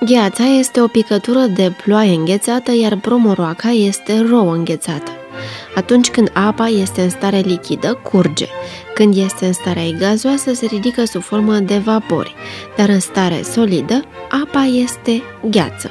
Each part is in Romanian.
Gheața este o picătură de ploaie înghețată, iar promoroaca este rouă înghețată. Atunci când apa este în stare lichidă, curge. Când este în stare gazoasă, se ridică sub formă de vapori, dar în stare solidă, apa este gheață.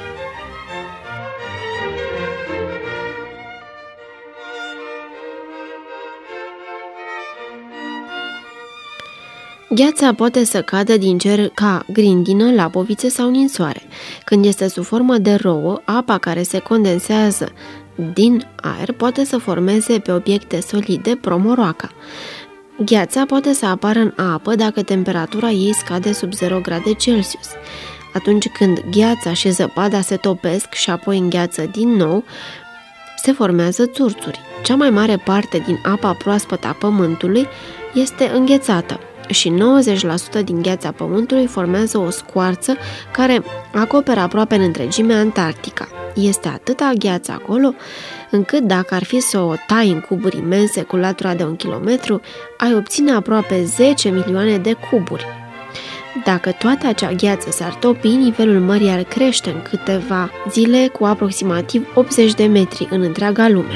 Gheața poate să cadă din cer ca grindină, lapovițe sau ninsoare. Când este sub formă de rouă, apa care se condensează din aer poate să formeze pe obiecte solide promoroaca. Gheața poate să apară în apă dacă temperatura ei scade sub 0 grade Celsius. Atunci când gheața și zăpada se topesc și apoi îngheață din nou, se formează țurțuri. Cea mai mare parte din apa proaspătă a Pământului este înghețată și 90% din gheața Pământului formează o scoarță care acoperă aproape în întregime Antarctica. Este atâta gheață acolo, încât dacă ar fi să o tai în cuburi imense cu latura de 1 kilometru, ai obține aproape 10 milioane de cuburi. Dacă toată acea gheață s-ar topi, nivelul mării ar crește în câteva zile cu aproximativ 80 de metri în întreaga lume.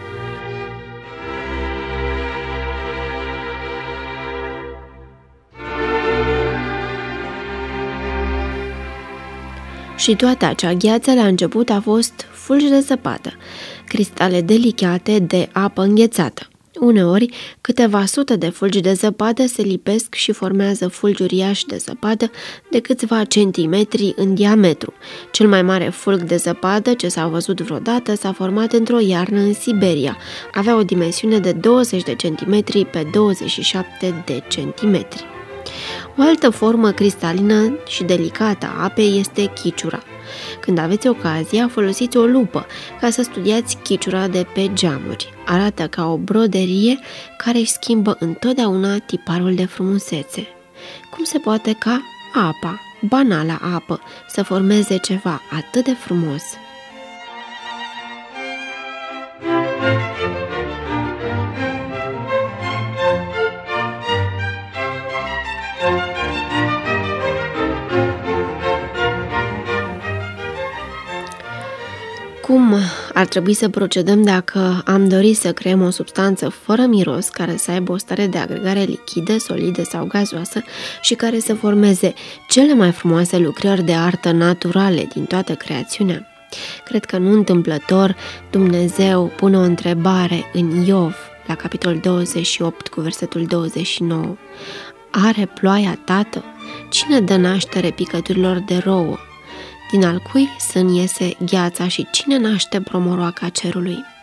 Și toată acea gheață la început a fost fulgi de zăpadă, cristale delicate de apă înghețată. Uneori, câteva sute de fulgi de zăpadă se lipesc și formează fulgi uriași de zăpadă de câțiva centimetri în diametru. Cel mai mare fulg de zăpadă ce s-a văzut vreodată s-a format într-o iarnă în Siberia. Avea o dimensiune de 20 de centimetri pe 27 de centimetri. O altă formă cristalină și delicată a apei este chiciura. Când aveți ocazia, folosiți o lupă ca să studiați chiciura de pe geamuri. Arată ca o broderie care își schimbă întotdeauna tiparul de frumusețe. Cum se poate ca apa, banala apă, să formeze ceva atât de frumos? Cum ar trebui să procedăm dacă am dorit să creăm o substanță fără miros, care să aibă o stare de agregare lichidă, solidă sau gazoasă și care să formeze cele mai frumoase lucrări de artă naturale din toată creațiunea? Cred că nu întâmplător Dumnezeu pune o întrebare în Iov, la capitolul 28 cu versetul 29. Are ploaia tată? Cine dă naștere picăturilor de rouă? Din al cui sân iese gheața și cine naște promoroaca cerului?